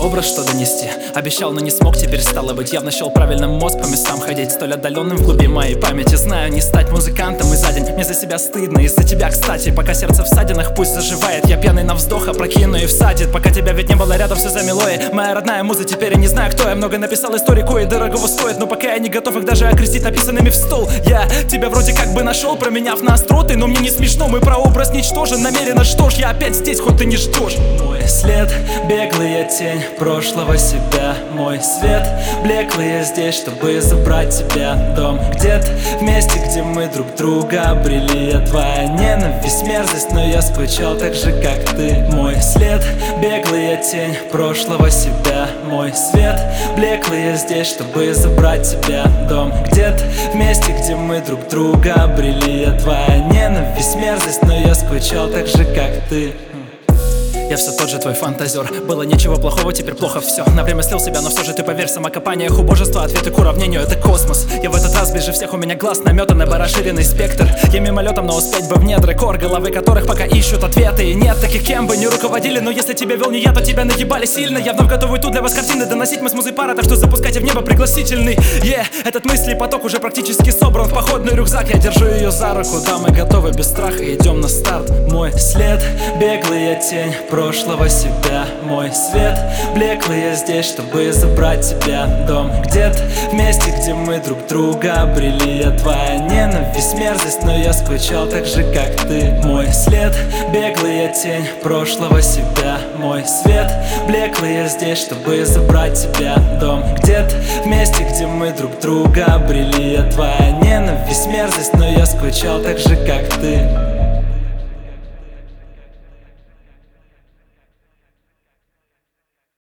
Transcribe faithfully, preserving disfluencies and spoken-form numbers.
образ, что донести. Обещал, но не смог, теперь стало быть. Явно счел правильным мозг по местам ходить, столь отдаленным в глуби моей памяти. Знаю, не стать музыкантом и за день мне за себя стыдно, из-за тебя, кстати. Пока сердце в ссадинах, пусть заживает. Я пьяный на вздох, опрокину и всадит. Пока тебя ведь не было рядом, все замело. И моя родная муза, теперь я не знаю, кто я. Много написал историку и дорогого стоит, но пока я не готов их даже окрестить написанными в стол. Я тебя вроде как бы нашел, променяв на остроты, но мне не смешно, мой прообраз ничтожен. Намеренно, что ж, я опять здесь, хоть ты не ждешь. Мой след, беглая тень прошлого себя. Мой свет, блеклый я здесь, чтобы забрать тебя. Дом где-то в месте, где мы друг друга обрели. Я твоя ненависть, мерзость, но я скучал так же, как ты. Мой след, беглая тень прошлого себя. Мой свет, блеклый я здесь, чтобы забрать тебя. Дом где-то в месте, где мы друг друга обрели. Я твоя ненависть, мерзость, но я скучал так же, как ты. Я все тот же твой фантазер. Было ничего плохого, теперь плохо все. На время слил себя, но все же ты поверь, в самокопаниях убожества ответы к уравнению — это космос. Я в этот раз ближе всех, у меня глаз наметанный, расширенный спектр. Я мимолетом, но успеть бы в недры кор, головы которых пока ищут ответы. И нет таких, кем бы не руководили, но если тебя вел не я, то тебя нагибали сильно. Я вновь готовый тут для вас картины доносить, мы с музой пара, так что запускайте в небо пригласительный. Yeah, этот мысли поток уже практически собран в походный рюкзак. Я держу ее за руку, да, мы готовы без страха, идем на старт. Мой след, беглая тень прошлого себя. Мой свет, блеклый я здесь, чтобы забрать тебя. Дом где-то в месте, где мы друг друга обрели. Я твоя ненависть, мерзость, но я скучал так же, как ты. Мой след, беглая тень прошлого себя. Мой свет, блеклый я здесь, чтобы забрать тебя. Дом где-то в месте, где мы друг друга обрели. Я твоя ненависть, мерзость, но я скучал так же, как ты.